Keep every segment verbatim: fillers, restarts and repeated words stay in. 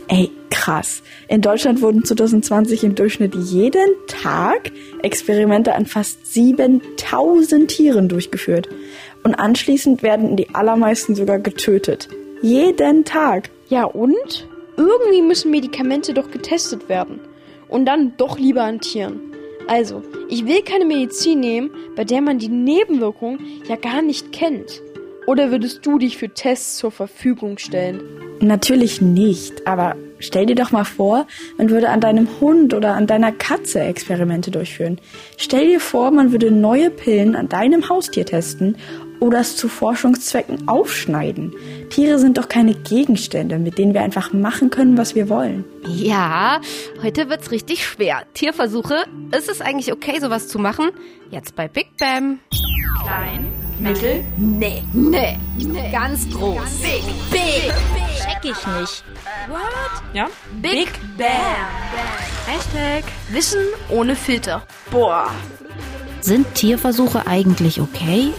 Ey, krass. In Deutschland wurden zwanzig zwanzig im Durchschnitt jeden Tag Experimente an fast siebentausend Tieren durchgeführt. Und anschließend werden die allermeisten sogar getötet. Jeden Tag. Ja und? Irgendwie müssen Medikamente doch getestet werden. Und dann doch lieber an Tieren. Also, ich will keine Medizin nehmen, bei der man die Nebenwirkungen ja gar nicht kennt. Oder würdest du dich für Tests zur Verfügung stellen? Natürlich nicht, aber stell dir doch mal vor, man würde an deinem Hund oder an deiner Katze Experimente durchführen. Stell dir vor, man würde neue Pillen an deinem Haustier testen oder es zu Forschungszwecken aufschneiden. Tiere sind doch keine Gegenstände, mit denen wir einfach machen können, was wir wollen. Ja, heute wird's richtig schwer. Tierversuche, ist es eigentlich okay, sowas zu machen? Jetzt bei Big Bam. Klein, mittel, Nee, nee, nee. Ganz groß. Ganz Big, big. check ich nicht. What? Ja? Big Bam. Hashtag Wissen ohne Filter. Boah. Sind Tierversuche eigentlich okay?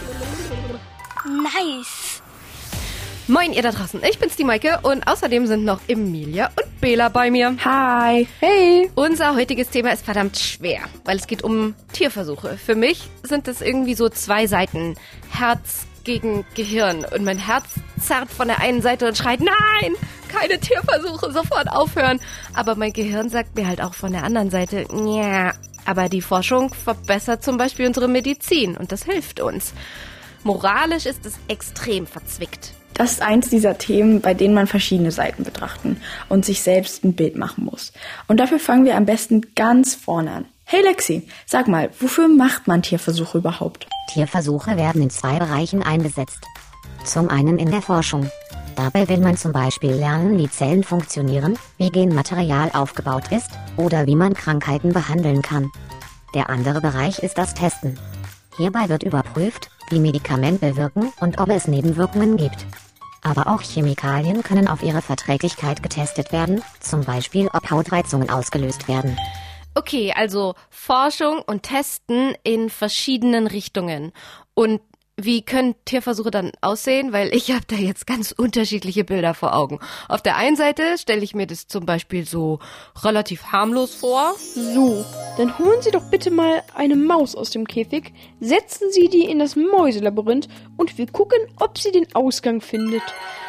Nice. Moin ihr da draußen, ich bin's die Maike und außerdem sind noch Emilia und Bela bei mir. Hi. Hey! Unser heutiges Thema ist verdammt schwer, weil es geht um Tierversuche. Für mich sind es irgendwie so zwei Seiten. Herz gegen Gehirn. Und mein Herz zerrt von der einen Seite und schreit, nein, keine Tierversuche, sofort aufhören. Aber mein Gehirn sagt mir halt auch von der anderen Seite, ja, aber die Forschung verbessert zum Beispiel unsere Medizin und das hilft uns. Moralisch ist es extrem verzwickt. Das ist eins dieser Themen, bei denen man verschiedene Seiten betrachten und sich selbst ein Bild machen muss. Und dafür fangen wir am besten ganz vorne an. Hey Lexi, sag mal, wofür macht man Tierversuche überhaupt? Tierversuche werden in zwei Bereichen eingesetzt. Zum einen in der Forschung. Dabei will man zum Beispiel lernen, wie Zellen funktionieren, wie Genmaterial aufgebaut ist oder wie man Krankheiten behandeln kann. Der andere Bereich ist das Testen. Hierbei wird überprüft, wie Medikamente wirken und ob es Nebenwirkungen gibt. Aber auch Chemikalien können auf ihre Verträglichkeit getestet werden, zum Beispiel ob Hautreizungen ausgelöst werden. Okay, also Forschung und Testen in verschiedenen Richtungen. Und wie können Tierversuche dann aussehen? Weil ich habe da jetzt ganz unterschiedliche Bilder vor Augen. Auf der einen Seite stelle ich mir das zum Beispiel so relativ harmlos vor. So, dann holen Sie doch bitte mal eine Maus aus dem Käfig, setzen Sie die in das Mäuselabyrinth und wir gucken, ob sie den Ausgang findet.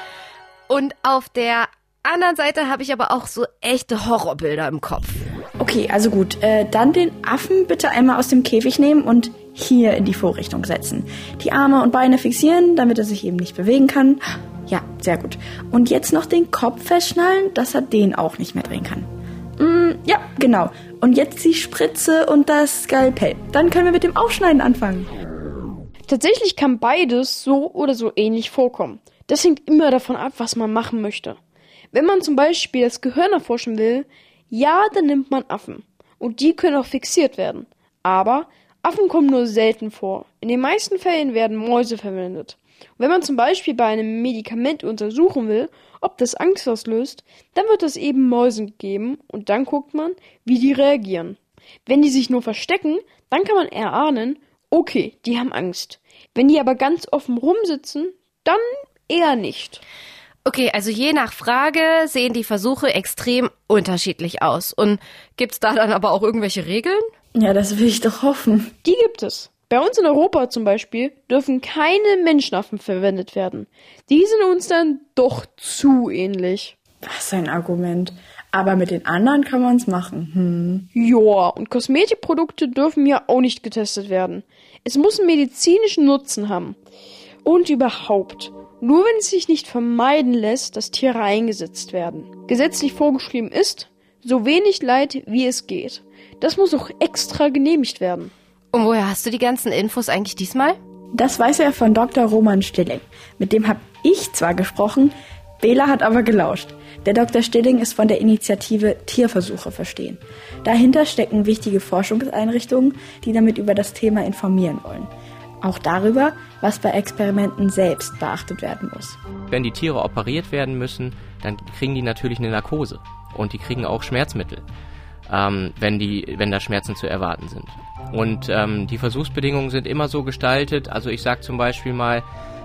Und auf der anderen Seite habe ich aber auch so echte Horrorbilder im Kopf. Okay, also gut, äh, dann den Affen bitte einmal aus dem Käfig nehmen und hier in die Vorrichtung setzen. Die Arme und Beine fixieren, damit er sich eben nicht bewegen kann. Ja, sehr gut. Und jetzt noch den Kopf festschnallen, dass er den auch nicht mehr drehen kann. Mm, ja, genau. Und jetzt die Spritze und das Skalpell. Dann können wir mit dem Aufschneiden anfangen. Tatsächlich kann beides so oder so ähnlich vorkommen. Das hängt immer davon ab, was man machen möchte. Wenn man zum Beispiel das Gehirn erforschen will, ja, dann nimmt man Affen. Und die können auch fixiert werden. Aber Affen kommen nur selten vor. In den meisten Fällen werden Mäuse verwendet. Und wenn man zum Beispiel bei einem Medikament untersuchen will, ob das Angst auslöst, dann wird es eben Mäusen geben und dann guckt man, wie die reagieren. Wenn die sich nur verstecken, dann kann man erahnen, okay, die haben Angst. Wenn die aber ganz offen rumsitzen, dann eher nicht. Okay, also je nach Frage sehen die Versuche extrem unterschiedlich aus. Und gibt's da dann aber auch irgendwelche Regeln? Ja, das will ich doch hoffen. Die gibt es. Bei uns in Europa zum Beispiel dürfen keine Menschenaffen verwendet werden. Die sind uns dann doch zu ähnlich. Was ein Argument. Aber mit den anderen kann man es machen. Hm. Joa, und Kosmetikprodukte dürfen ja auch nicht getestet werden. Es muss einen medizinischen Nutzen haben. Und überhaupt, nur wenn es sich nicht vermeiden lässt, dass Tiere eingesetzt werden. Gesetzlich vorgeschrieben ist, so wenig Leid wie es geht. Das muss auch extra genehmigt werden. Und woher hast du die ganzen Infos eigentlich diesmal? Das weiß er von Doktor Roman Stilling. Mit dem habe ich zwar gesprochen, Bela hat aber gelauscht. Der Doktor Stilling ist von der Initiative Tierversuche verstehen. Dahinter stecken wichtige Forschungseinrichtungen, die damit über das Thema informieren wollen. Auch darüber, was bei Experimenten selbst beachtet werden muss. Wenn die Tiere operiert werden müssen, dann kriegen die natürlich eine Narkose. Und die kriegen auch Schmerzmittel, ähm, wenn, die, wenn da Schmerzen zu erwarten sind. Und ähm, die Versuchsbedingungen sind immer so gestaltet, also ich sage zum Beispiel mal,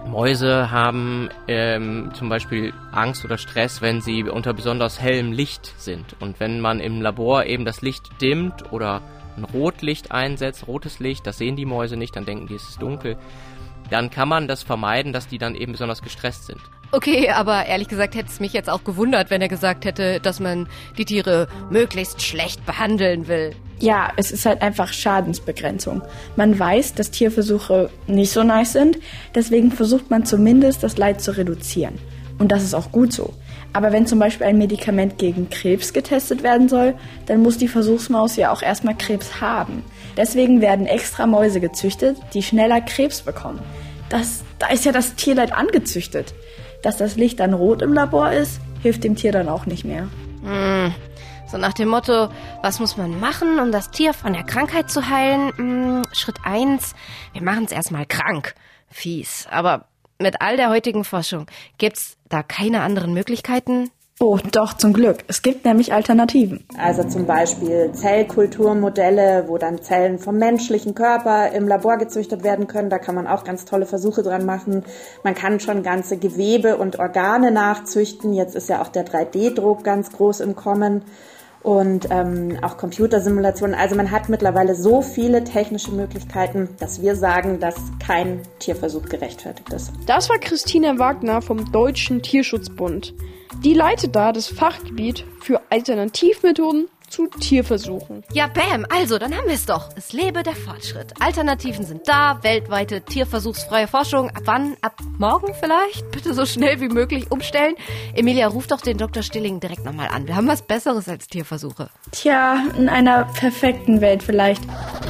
Mäuse haben ähm, zum Beispiel Angst oder Stress, wenn sie unter besonders hellem Licht sind. Und wenn man im Labor eben das Licht dimmt oder ein Rotlicht einsetzt, rotes Licht, das sehen die Mäuse nicht, dann denken die, es ist dunkel, dann kann man das vermeiden, dass die dann eben besonders gestresst sind. Okay, aber ehrlich gesagt hätte es mich jetzt auch gewundert, wenn er gesagt hätte, dass man die Tiere möglichst schlecht behandeln will. Ja, es ist halt einfach Schadensbegrenzung. Man weiß, dass Tierversuche nicht so nice sind, deswegen versucht man zumindest, das Leid zu reduzieren. Und das ist auch gut so. Aber wenn zum Beispiel ein Medikament gegen Krebs getestet werden soll, dann muss die Versuchsmaus ja auch erstmal Krebs haben. Deswegen werden extra Mäuse gezüchtet, die schneller Krebs bekommen. Das, da ist ja das Tierleid angezüchtet. Dass das Licht dann rot im Labor ist, hilft dem Tier dann auch nicht mehr. Hm. So nach dem Motto, was muss man machen, um das Tier von der Krankheit zu heilen? Hm, Schritt eins, wir machen es erstmal krank. Fies. Aber mit all der heutigen Forschung, gibt's da keine anderen Möglichkeiten? Oh, doch, zum Glück. Es gibt nämlich Alternativen. Also zum Beispiel Zellkulturmodelle, wo dann Zellen vom menschlichen Körper im Labor gezüchtet werden können. Da kann man auch ganz tolle Versuche dran machen. Man kann schon ganze Gewebe und Organe nachzüchten. Jetzt ist ja auch der drei D Druck ganz groß im Kommen. Und ähm, auch Computersimulationen. Also man hat mittlerweile so viele technische Möglichkeiten, dass wir sagen, dass kein Tierversuch gerechtfertigt ist. Das war Christina Wagner vom Deutschen Tierschutzbund. Die leitet da das Fachgebiet für Alternativmethoden zu Tierversuchen. Ja, bam, also, dann haben wir es doch. Es lebe der Fortschritt. Alternativen sind da, weltweite tierversuchsfreie Forschung. Ab wann? Ab morgen vielleicht? Bitte so schnell wie möglich umstellen. Emilia, ruf doch den Doktor Stilling direkt nochmal an. Wir haben was Besseres als Tierversuche. Tja, in einer perfekten Welt vielleicht.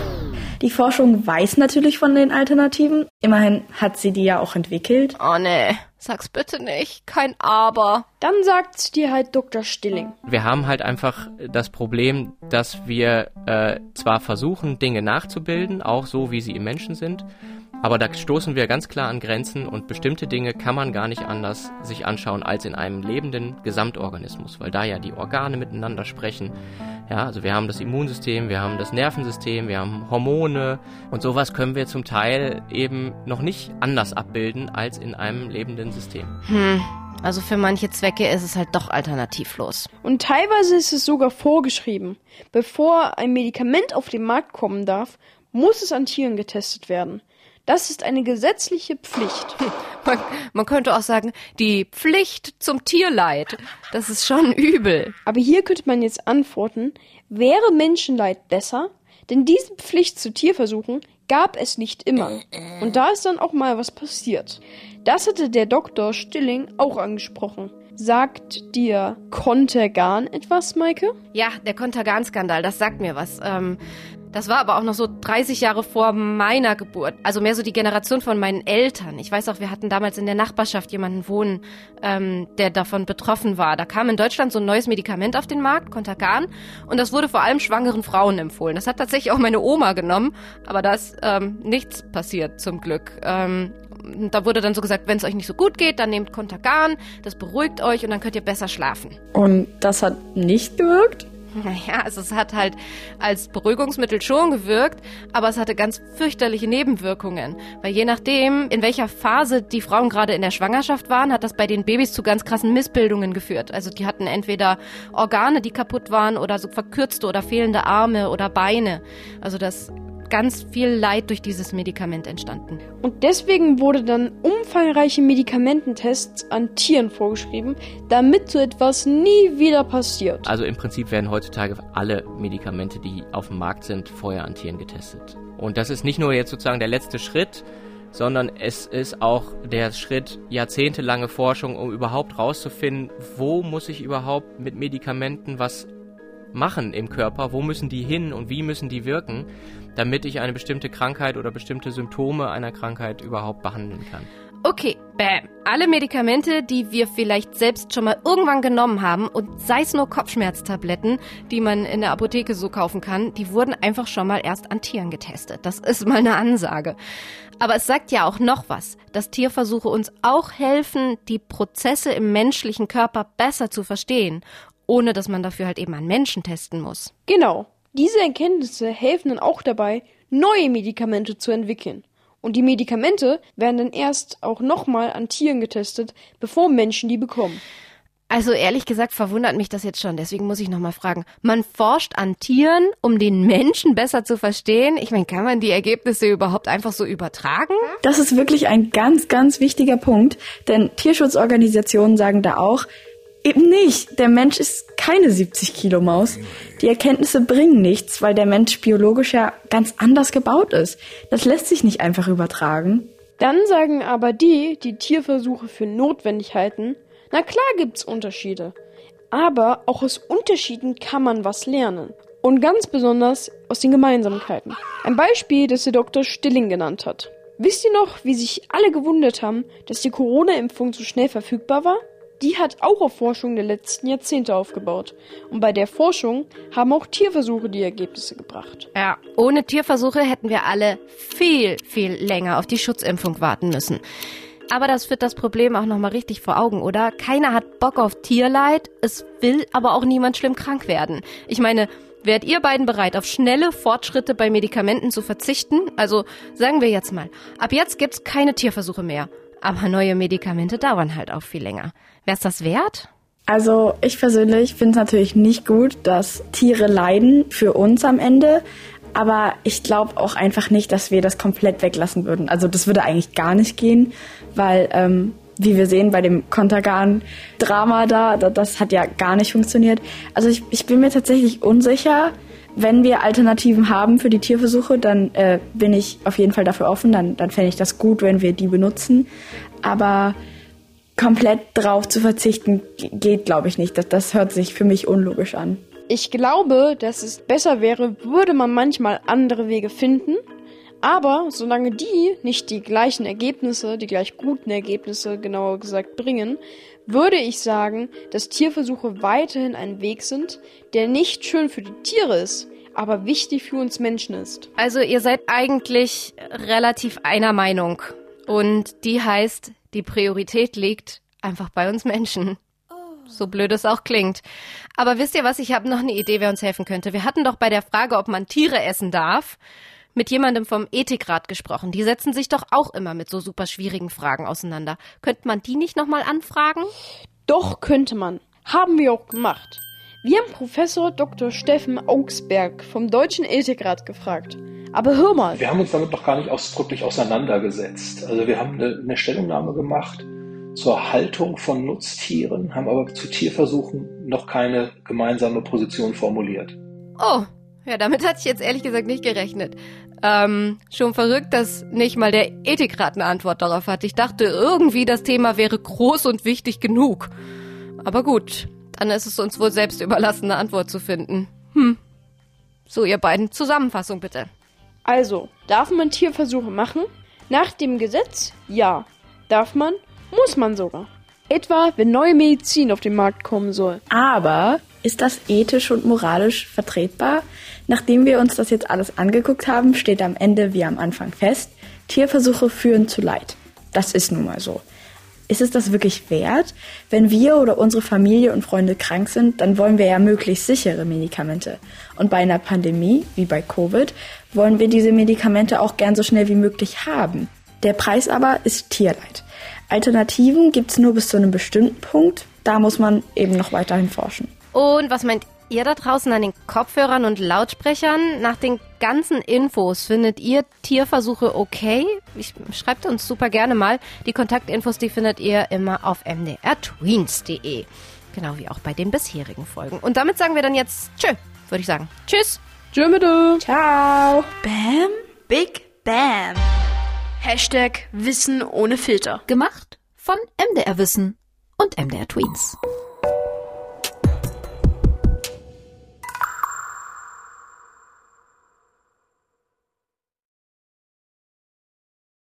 Die Forschung weiß natürlich von den Alternativen. Immerhin hat sie die ja auch entwickelt. Oh nee, sag's bitte nicht. Kein Aber. Dann sagt's dir halt Doktor Stilling. Wir haben halt einfach das Problem, dass wir äh, zwar versuchen, Dinge nachzubilden, auch so, wie sie im Menschen sind, aber da stoßen wir ganz klar an Grenzen und bestimmte Dinge kann man gar nicht anders sich anschauen als in einem lebenden Gesamtorganismus, weil da ja die Organe miteinander sprechen. Ja, also wir haben das Immunsystem, wir haben das Nervensystem, wir haben Hormone und sowas können wir zum Teil eben noch nicht anders abbilden als in einem lebenden System. Hm, also für manche Zwecke ist es halt doch alternativlos. Und teilweise ist es sogar vorgeschrieben. Bevor ein Medikament auf den Markt kommen darf, muss es an Tieren getestet werden. Das ist eine gesetzliche Pflicht. Man, man könnte auch sagen, die Pflicht zum Tierleid. Das ist schon übel. Aber hier könnte man jetzt antworten, wäre Menschenleid besser? Denn diese Pflicht zu Tierversuchen gab es nicht immer. Und da ist dann auch mal was passiert. Das hatte der Doktor Stilling auch angesprochen. Sagt dir Contergan etwas, Maike? Ja, der Contergan-Skandal, das sagt mir was. Ähm, das war aber auch noch so dreißig Jahre vor meiner Geburt. Also mehr so die Generation von meinen Eltern. Ich weiß auch, wir hatten damals in der Nachbarschaft jemanden wohnen, ähm, der davon betroffen war. Da kam in Deutschland so ein neues Medikament auf den Markt, Contergan. Und das wurde vor allem schwangeren Frauen empfohlen. Das hat tatsächlich auch meine Oma genommen. Aber da ist ähm, nichts passiert, zum Glück. Ähm, da wurde dann so gesagt, wenn es euch nicht so gut geht, dann nehmt Contergan. Das beruhigt euch und dann könnt ihr besser schlafen. Und das hat nicht gewirkt? Naja, also es hat halt als Beruhigungsmittel schon gewirkt, aber es hatte ganz fürchterliche Nebenwirkungen. Weil je nachdem, in welcher Phase die Frauen gerade in der Schwangerschaft waren, hat das bei den Babys zu ganz krassen Missbildungen geführt. Also die hatten entweder Organe, die kaputt waren oder so verkürzte oder fehlende Arme oder Beine. Also das ganz viel Leid durch dieses Medikament entstanden. Und deswegen wurde dann umfangreiche Medikamententests an Tieren vorgeschrieben, damit so etwas nie wieder passiert. Also im Prinzip werden heutzutage alle Medikamente, die auf dem Markt sind, vorher an Tieren getestet. Und das ist nicht nur jetzt sozusagen der letzte Schritt, sondern es ist auch der Schritt jahrzehntelange Forschung, um überhaupt rauszufinden, wo muss ich überhaupt mit Medikamenten was machen im Körper, wo müssen die hin und wie müssen die wirken, damit ich eine bestimmte Krankheit oder bestimmte Symptome einer Krankheit überhaupt behandeln kann. Okay, bam. Alle Medikamente, die wir vielleicht selbst schon mal irgendwann genommen haben und sei es nur Kopfschmerztabletten, die man in der Apotheke so kaufen kann, die wurden einfach schon mal erst an Tieren getestet. Das ist mal eine Ansage. Aber es sagt ja auch noch was, dass Tierversuche uns auch helfen, die Prozesse im menschlichen Körper besser zu verstehen, ohne dass man dafür halt eben an Menschen testen muss. Genau. Diese Erkenntnisse helfen dann auch dabei, neue Medikamente zu entwickeln. Und die Medikamente werden dann erst auch nochmal an Tieren getestet, bevor Menschen die bekommen. Also ehrlich gesagt verwundert mich das jetzt schon, deswegen muss ich nochmal fragen. Man forscht an Tieren, um den Menschen besser zu verstehen. Ich meine, kann man die Ergebnisse überhaupt einfach so übertragen? Das ist wirklich ein ganz, ganz wichtiger Punkt, denn Tierschutzorganisationen sagen da auch, eben nicht, der Mensch ist keine siebzig Kilo Maus. Die Erkenntnisse bringen nichts, weil der Mensch biologisch ja ganz anders gebaut ist. Das lässt sich nicht einfach übertragen. Dann sagen aber die, die Tierversuche für notwendig halten, na klar gibt's Unterschiede. Aber auch aus Unterschieden kann man was lernen. Und ganz besonders aus den Gemeinsamkeiten. Ein Beispiel, das der Doktor Stilling genannt hat. Wisst ihr noch, wie sich alle gewundert haben, dass die Corona-Impfung so schnell verfügbar war? Die hat auch auf Forschung der letzten Jahrzehnte aufgebaut. Und bei der Forschung haben auch Tierversuche die Ergebnisse gebracht. Ja, ohne Tierversuche hätten wir alle viel, viel länger auf die Schutzimpfung warten müssen. Aber das führt das Problem auch nochmal richtig vor Augen, oder? Keiner hat Bock auf Tierleid, es will aber auch niemand schlimm krank werden. Ich meine, wärt ihr beiden bereit, auf schnelle Fortschritte bei Medikamenten zu verzichten? Also sagen wir jetzt mal, ab jetzt gibt's keine Tierversuche mehr. Aber neue Medikamente dauern halt auch viel länger. Wär's das wert? Also ich persönlich finde es natürlich nicht gut, dass Tiere leiden für uns am Ende. Aber ich glaube auch einfach nicht, dass wir das komplett weglassen würden. Also das würde eigentlich gar nicht gehen, weil, ähm, wie wir sehen bei dem Kontergan-Drama da, das hat ja gar nicht funktioniert. Also ich, ich bin mir tatsächlich unsicher. Wenn wir Alternativen haben für die Tierversuche, dann äh, bin ich auf jeden Fall dafür offen. Dann, dann fände ich das gut, wenn wir die benutzen. Aber komplett drauf zu verzichten geht, glaube ich, nicht. Das, das hört sich für mich unlogisch an. Ich glaube, dass es besser wäre, würde man manchmal andere Wege finden. Aber solange die nicht die gleichen Ergebnisse, die gleich guten Ergebnisse, genauer gesagt, bringen, würde ich sagen, dass Tierversuche weiterhin ein Weg sind, der nicht schön für die Tiere ist, aber wichtig für uns Menschen ist. Also ihr seid eigentlich relativ einer Meinung. Und die heißt, die Priorität liegt einfach bei uns Menschen. So blöd es auch klingt. Aber wisst ihr was, ich habe noch eine Idee, wer uns helfen könnte. Wir hatten doch bei der Frage, ob man Tiere essen darf, mit jemandem vom Ethikrat gesprochen. Die setzen sich doch auch immer mit so super schwierigen Fragen auseinander. Könnte man die nicht nochmal anfragen? Doch, könnte man. Haben wir auch gemacht. Wir haben Professor Doktor Steffen Augsberg vom Deutschen Ethikrat gefragt. Aber hör mal. Wir haben uns damit noch gar nicht ausdrücklich auseinandergesetzt. Also wir haben eine, eine Stellungnahme gemacht zur Haltung von Nutztieren, haben aber zu Tierversuchen noch keine gemeinsame Position formuliert. Oh, ja, damit hatte ich jetzt ehrlich gesagt nicht gerechnet. Ähm, schon verrückt, dass nicht mal der Ethikrat eine Antwort darauf hat. Ich dachte irgendwie, das Thema wäre groß und wichtig genug. Aber gut, dann ist es uns wohl selbst überlassen, eine Antwort zu finden. Hm. So, ihr beiden, Zusammenfassung bitte. Also, darf man Tierversuche machen? Nach dem Gesetz? Ja. Darf man? Muss man sogar. Etwa, wenn neue Medizin auf den Markt kommen soll. Aber ist das ethisch und moralisch vertretbar? Nachdem wir uns das jetzt alles angeguckt haben, steht am Ende wie am Anfang fest, Tierversuche führen zu Leid. Das ist nun mal so. Ist es das wirklich wert? Wenn wir oder unsere Familie und Freunde krank sind, dann wollen wir ja möglichst sichere Medikamente. Und bei einer Pandemie, wie bei Covid, wollen wir diese Medikamente auch gern so schnell wie möglich haben. Der Preis aber ist Tierleid. Alternativen gibt's nur bis zu einem bestimmten Punkt. Da muss man eben noch weiterhin forschen. Und was meint ihr da draußen an den Kopfhörern und Lautsprechern? Nach den ganzen Infos, findet ihr Tierversuche okay? Ich, schreibt uns super gerne mal. Die Kontaktinfos, die findet ihr immer auf m d r tweens punkt d e. Genau wie auch bei den bisherigen Folgen. Und damit sagen wir dann jetzt tschö, würde ich sagen. Tschüss. Tschö mit dir. Ciao. Bam, Big Bam. Hashtag Wissen ohne Filter. Gemacht von M D R Wissen und M D R Tweens.